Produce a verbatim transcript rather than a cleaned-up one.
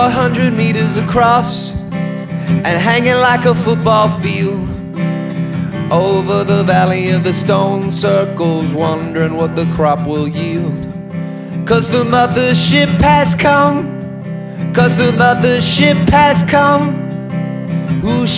a hundred meters across and hanging like a football field over the valley of the stone circles, wondering what the crop will yield. Cause the mothership has come, cause the mothership has come. Who